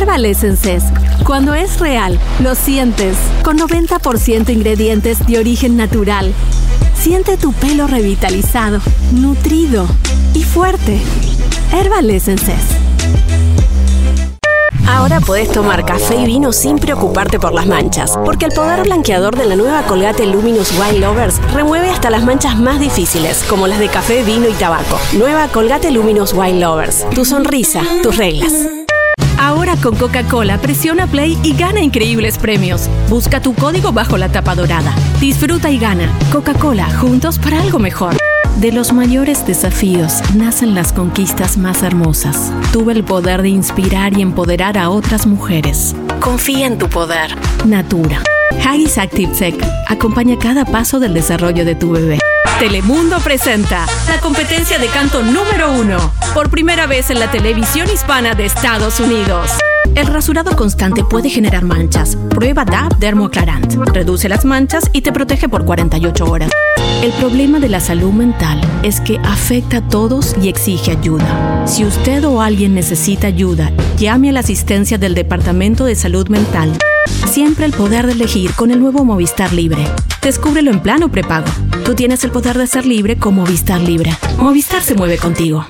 Herbal Essences. Cuando es real, lo sientes. Con 90% ingredientes de origen natural. Siente tu pelo revitalizado, nutrido y fuerte. Herbal Essences. Ahora podés tomar café y vino sin preocuparte por las manchas, porque el poder blanqueador de la nueva Colgate Luminous White Lovers remueve hasta las manchas más difíciles, como las de café, vino y tabaco. Nueva Colgate Luminous White Lovers. Tu sonrisa, tus reglas. Ahora con Coca-Cola, presiona play y gana increíbles premios. Busca tu código bajo la tapa dorada. Disfruta y gana. Coca-Cola, juntos para algo mejor. De los mayores desafíos nacen las conquistas más hermosas. Tuve el poder de inspirar y empoderar a otras mujeres. Confía en tu poder. Natura. Haggis Active Sec acompaña cada paso del desarrollo de tu bebé. Telemundo presenta la competencia de canto número 1. Por primera vez en la televisión hispana de Estados Unidos. El rasurado constante puede generar manchas. Prueba DAP Dermoaclarant. Reduce las manchas y te protege por 48 horas. El problema de la salud mental es que afecta a todos y exige ayuda. Si usted o alguien necesita ayuda, llame a la asistencia del Departamento de Salud Mental. Siempre el poder de elegir con el nuevo Movistar Libre. Descúbrelo en plan o prepago. Tú tienes el poder de ser libre con Movistar Libre. Movistar se mueve contigo.